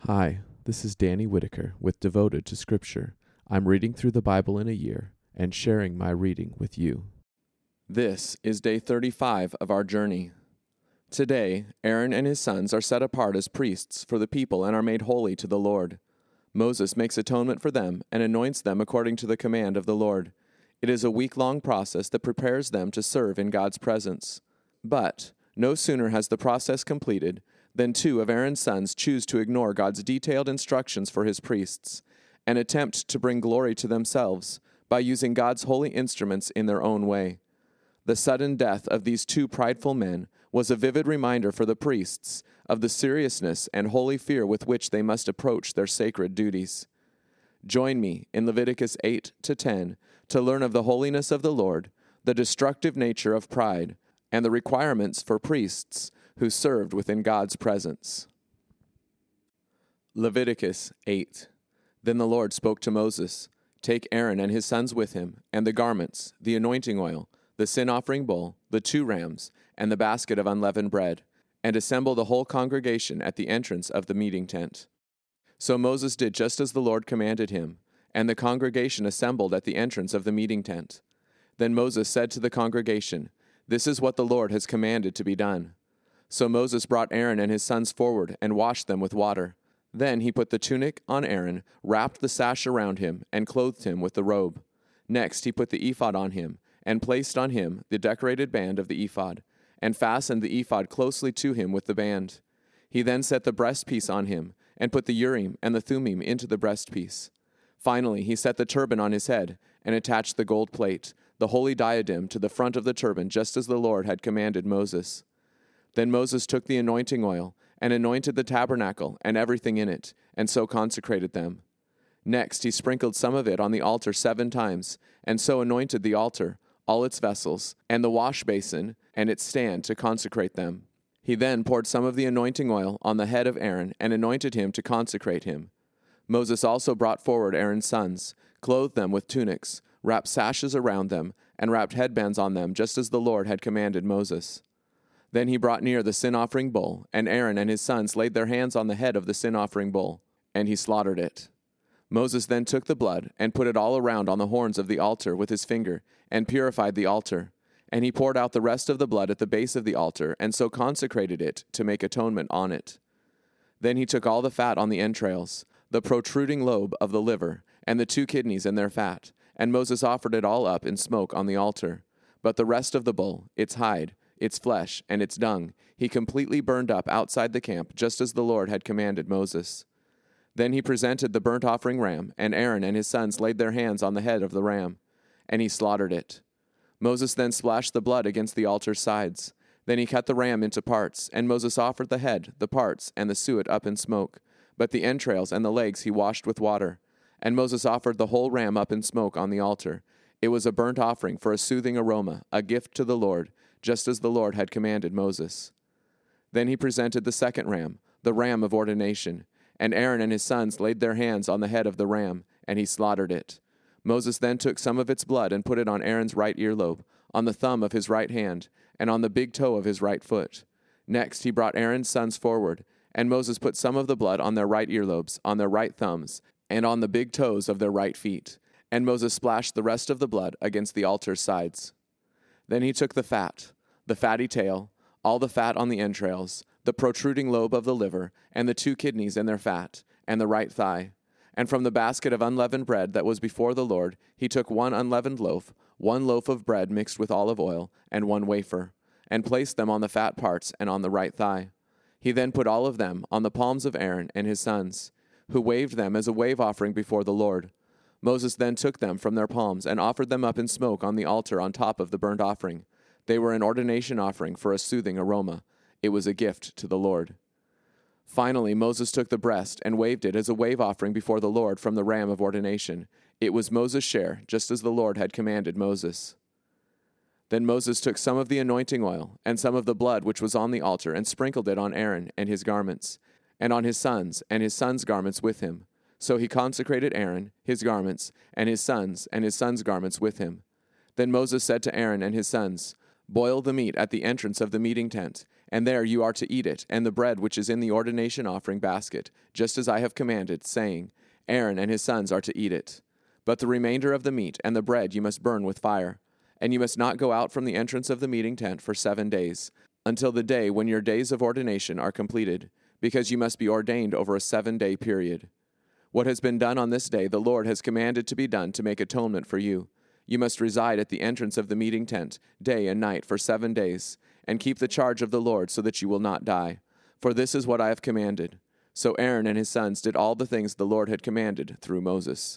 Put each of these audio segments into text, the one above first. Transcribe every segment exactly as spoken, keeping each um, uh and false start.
Hi, this is Danny Whitaker with Devoted to Scripture. I'm reading through the Bible in a year and sharing my reading with you. This is day thirty-five of our journey. Today, Aaron and his sons are set apart as priests for the people and are made holy to the Lord. Moses makes atonement for them and anoints them according to the command of the Lord. It is a week-long process that prepares them to serve in God's presence. But no sooner has the process completed than two of Aaron's sons choose to ignore God's detailed instructions for his priests and attempt to bring glory to themselves by using God's holy instruments in their own way. The sudden death of these two prideful men was a vivid reminder for the priests of the seriousness and holy fear with which they must approach their sacred duties. Join me in Leviticus eight to ten to learn of the holiness of the Lord, the destructive nature of pride, and the requirements for priests who served within God's presence. Leviticus eight. Then the Lord spoke to Moses, "Take Aaron and his sons with him, and the garments, the anointing oil, the sin-offering bowl, the two rams, and the basket of unleavened bread, and assemble the whole congregation at the entrance of the meeting tent." So Moses did just as the Lord commanded him, and the congregation assembled at the entrance of the meeting tent. Then Moses said to the congregation, "This is what the Lord has commanded to be done." So Moses brought Aaron and his sons forward and washed them with water. Then he put the tunic on Aaron, wrapped the sash around him, and clothed him with the robe. Next he put the ephod on him, and placed on him the decorated band of the ephod, and fastened the ephod closely to him with the band. He then set the breastpiece on him, and put the Urim and the Thummim into the breastpiece. Finally he set the turban on his head, and attached the gold plate, the holy diadem, to the front of the turban, just as the Lord had commanded Moses. Then Moses took the anointing oil, and anointed the tabernacle and everything in it, and so consecrated them. Next he sprinkled some of it on the altar seven times, and so anointed the altar, all its vessels, and the wash basin, and its stand, to consecrate them. He then poured some of the anointing oil on the head of Aaron, and anointed him to consecrate him. Moses also brought forward Aaron's sons, clothed them with tunics, wrapped sashes around them, and wrapped headbands on them, just as the Lord had commanded Moses. Then he brought near the sin-offering bull, and Aaron and his sons laid their hands on the head of the sin-offering bull, and he slaughtered it. Moses then took the blood, and put it all around on the horns of the altar with his finger, and purified the altar. And he poured out the rest of the blood at the base of the altar, and so consecrated it to make atonement on it. Then he took all the fat on the entrails, the protruding lobe of the liver, and the two kidneys and their fat, and Moses offered it all up in smoke on the altar. But the rest of the bull, its hide, its flesh, and its dung, he completely burned up outside the camp, just as the Lord had commanded Moses. Then he presented the burnt offering ram, and Aaron and his sons laid their hands on the head of the ram, and he slaughtered it. Moses then splashed the blood against the altar's sides. Then he cut the ram into parts, and Moses offered the head, the parts, and the suet up in smoke, but the entrails and the legs he washed with water. And Moses offered the whole ram up in smoke on the altar. It was a burnt offering for a soothing aroma, a gift to the Lord, just as the Lord had commanded Moses. Then he presented the second ram, the ram of ordination, and Aaron and his sons laid their hands on the head of the ram, and he slaughtered it. Moses then took some of its blood and put it on Aaron's right earlobe, on the thumb of his right hand, and on the big toe of his right foot. Next he brought Aaron's sons forward, and Moses put some of the blood on their right earlobes, on their right thumbs, and on the big toes of their right feet. And Moses splashed the rest of the blood against the altar's sides. Then he took the fat, the fatty tail, all the fat on the entrails, the protruding lobe of the liver, and the two kidneys and their fat, and the right thigh. And from the basket of unleavened bread that was before the Lord, he took one unleavened loaf, one loaf of bread mixed with olive oil, and one wafer, and placed them on the fat parts and on the right thigh. He then put all of them on the palms of Aaron and his sons, who waved them as a wave offering before the Lord. Moses then took them from their palms and offered them up in smoke on the altar on top of the burnt offering. They were an ordination offering for a soothing aroma. It was a gift to the Lord. Finally, Moses took the breast and waved it as a wave offering before the Lord from the ram of ordination. It was Moses' share, just as the Lord had commanded Moses. Then Moses took some of the anointing oil and some of the blood which was on the altar and sprinkled it on Aaron and his garments, and on his sons and his sons' garments with him. So he consecrated Aaron, his garments, and his sons and his sons' garments with him. Then Moses said to Aaron and his sons, "Boil the meat at the entrance of the meeting tent, and there you are to eat it, and the bread which is in the ordination offering basket, just as I have commanded, saying, Aaron and his sons are to eat it. But the remainder of the meat and the bread you must burn with fire. And you must not go out from the entrance of the meeting tent for seven days, until the day when your days of ordination are completed, because you must be ordained over a seven-day period. What has been done on this day the Lord has commanded to be done to make atonement for you. You must reside at the entrance of the meeting tent, day and night, for seven days, and keep the charge of the Lord so that you will not die. For this is what I have commanded. So Aaron and his sons did all the things the Lord had commanded through Moses.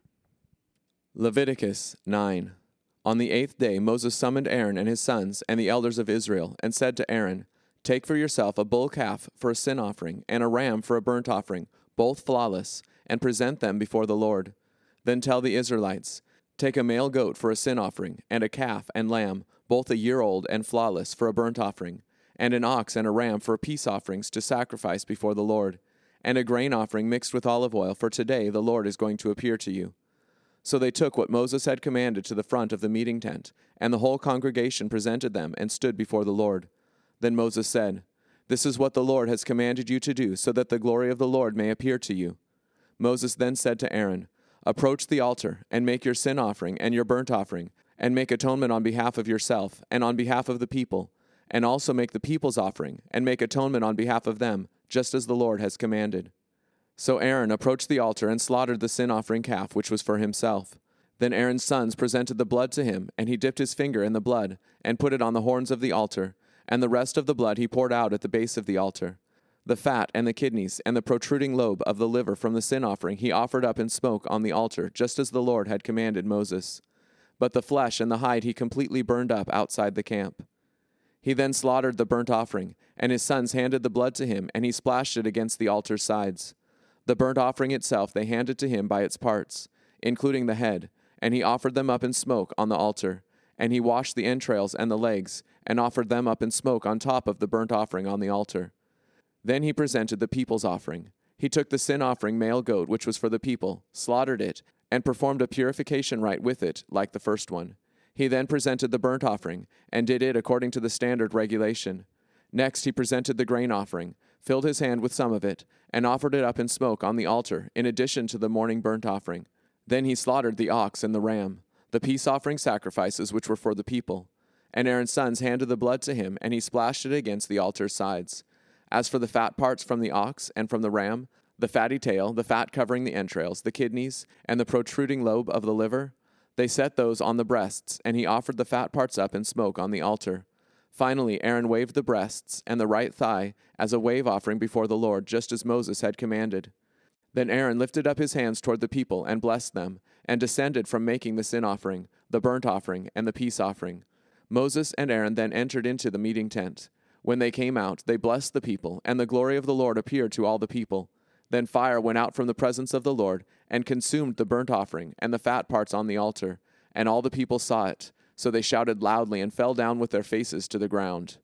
Leviticus nine. On the eighth day Moses summoned Aaron and his sons and the elders of Israel, and said to Aaron, Take for yourself a bull calf for a sin offering, and a ram for a burnt offering, both flawless, and present them before the Lord. Then tell the Israelites, Take a male goat for a sin offering, and a calf and lamb, both a year old and flawless, for a burnt offering, and an ox and a ram for peace offerings to sacrifice before the Lord, and a grain offering mixed with olive oil, for today the Lord is going to appear to you. So they took what Moses had commanded to the front of the meeting tent, and the whole congregation presented them and stood before the Lord. Then Moses said, This is what the Lord has commanded you to do, so that the glory of the Lord may appear to you. Moses then said to Aaron, Approach the altar, and make your sin offering and your burnt offering, and make atonement on behalf of yourself and on behalf of the people, and also make the people's offering, and make atonement on behalf of them, just as the Lord has commanded. So Aaron approached the altar and slaughtered the sin offering calf, which was for himself. Then Aaron's sons presented the blood to him, and he dipped his finger in the blood, and put it on the horns of the altar, and the rest of the blood he poured out at the base of the altar. The fat and the kidneys and the protruding lobe of the liver from the sin offering he offered up in smoke on the altar, just as the Lord had commanded Moses. But the flesh and the hide he completely burned up outside the camp. He then slaughtered the burnt offering, and his sons handed the blood to him, and he splashed it against the altar's sides. The burnt offering itself they handed to him by its parts, including the head, and he offered them up in smoke on the altar. And he washed the entrails and the legs, and offered them up in smoke on top of the burnt offering on the altar. Then he presented the people's offering. He took the sin offering male goat, which was for the people, slaughtered it, and performed a purification rite with it, like the first one. He then presented the burnt offering, and did it according to the standard regulation. Next he presented the grain offering, filled his hand with some of it, and offered it up in smoke on the altar, in addition to the morning burnt offering. Then he slaughtered the ox and the ram, the peace offering sacrifices which were for the people. And Aaron's sons handed the blood to him, and he splashed it against the altar's sides. As for the fat parts from the ox and from the ram, the fatty tail, the fat covering the entrails, the kidneys, and the protruding lobe of the liver, they set those on the breasts, and he offered the fat parts up in smoke on the altar. Finally, Aaron waved the breasts and the right thigh as a wave offering before the Lord, just as Moses had commanded. Then Aaron lifted up his hands toward the people and blessed them, and descended from making the sin offering, the burnt offering, and the peace offering. Moses and Aaron then entered into the meeting tent. When they came out, they blessed the people, and the glory of the Lord appeared to all the people. Then fire went out from the presence of the Lord, and consumed the burnt offering and the fat parts on the altar, and all the people saw it. So they shouted loudly and fell down with their faces to the ground.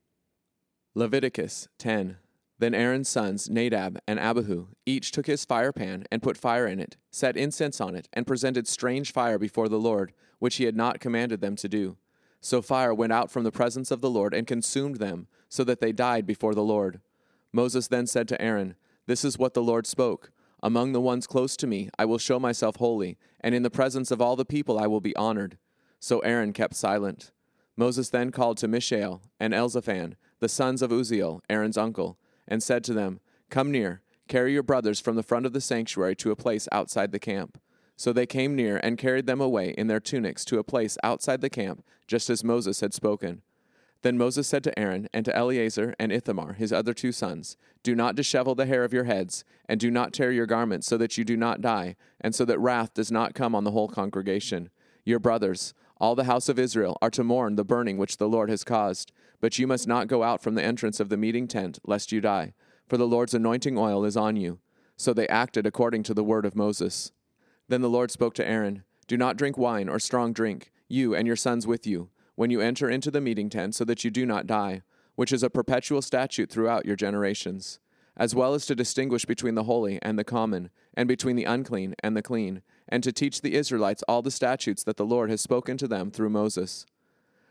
Leviticus ten. Then Aaron's sons, Nadab and Abihu, each took his fire pan and put fire in it, set incense on it, and presented strange fire before the Lord, which he had not commanded them to do. So fire went out from the presence of the Lord and consumed them, so that they died before the Lord. Moses then said to Aaron, This is what the Lord spoke. Among the ones close to me I will show myself holy, and in the presence of all the people I will be honored. So Aaron kept silent. Moses then called to Mishael and Elzaphan, the sons of Uzziel, Aaron's uncle, and said to them, Come near, carry your brothers from the front of the sanctuary to a place outside the camp. So they came near and carried them away in their tunics to a place outside the camp, just as Moses had spoken. Then Moses said to Aaron and to Eleazar and Ithamar, his other two sons, Do not dishevel the hair of your heads, and do not tear your garments, so that you do not die, and so that wrath does not come on the whole congregation. Your brothers, all the house of Israel, are to mourn the burning which the Lord has caused. But you must not go out from the entrance of the meeting tent, lest you die, for the Lord's anointing oil is on you. So they acted according to the word of Moses. Then the Lord spoke to Aaron, Do not drink wine or strong drink, you and your sons with you, when you enter into the meeting tent, so that you do not die, which is a perpetual statute throughout your generations, as well as to distinguish between the holy and the common, and between the unclean and the clean, and to teach the Israelites all the statutes that the Lord has spoken to them through Moses.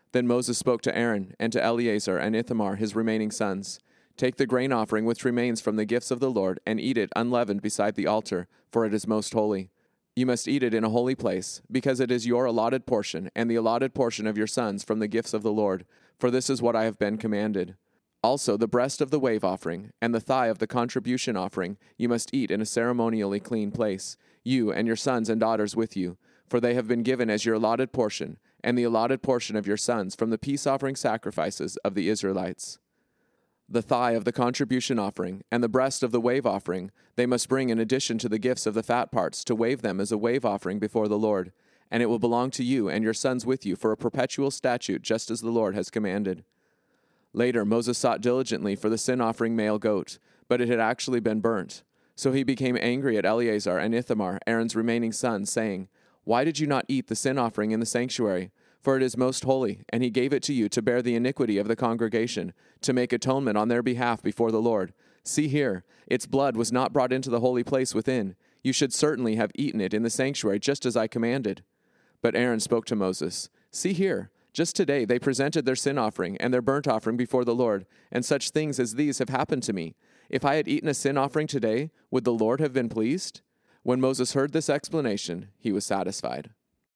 Then Moses spoke to Aaron and to Eleazar and Ithamar, his remaining sons. Take the grain offering which remains from the gifts of the Lord, and eat it unleavened beside the altar, for it is most holy. You must eat it in a holy place, because it is your allotted portion, and the allotted portion of your sons from the gifts of the Lord, for this is what I have been commanded. Also the breast of the wave offering, and the thigh of the contribution offering, you must eat in a ceremonially clean place, you and your sons and daughters with you, for they have been given as your allotted portion, and the allotted portion of your sons from the peace offering sacrifices of the Israelites. The thigh of the contribution offering, and the breast of the wave offering, they must bring in addition to the gifts of the fat parts, to wave them as a wave offering before the Lord, and it will belong to you and your sons with you for a perpetual statute, just as the Lord has commanded. Later Moses sought diligently for the sin offering male goat, but it had actually been burnt. So he became angry at Eleazar and Ithamar, Aaron's remaining sons, saying, Why did you not eat the sin offering in the sanctuary? For it is most holy, and he gave it to you to bear the iniquity of the congregation, to make atonement on their behalf before the Lord. See here, its blood was not brought into the holy place within. You should certainly have eaten it in the sanctuary, just as I commanded. But Aaron spoke to Moses, See here, just today they presented their sin offering and their burnt offering before the Lord, and such things as these have happened to me. If I had eaten a sin offering today, would the Lord have been pleased? When Moses heard this explanation, he was satisfied.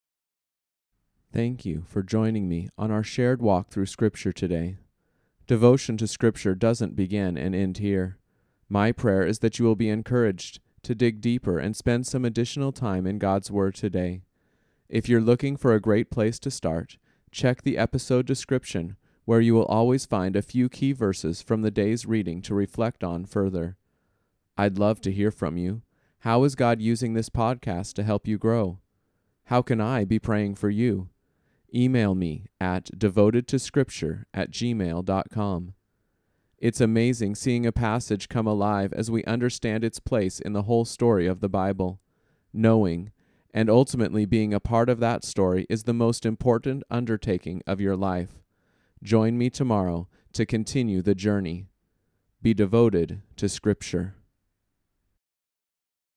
Thank you for joining me on our shared walk through Scripture today. Devotion to Scripture doesn't begin and end here. My prayer is that you will be encouraged to dig deeper and spend some additional time in God's Word today. If you're looking for a great place to start, check the episode description, where you will always find a few key verses from the day's reading to reflect on further. I'd love to hear from you. How is God using this podcast to help you grow? How can I be praying for you? Email me at devotedtoscripture at gmail dot com. It's amazing seeing a passage come alive as we understand its place in the whole story of the Bible. Knowing and ultimately being a part of that story is the most important undertaking of your life. Join me tomorrow to continue the journey. Be devoted to Scripture.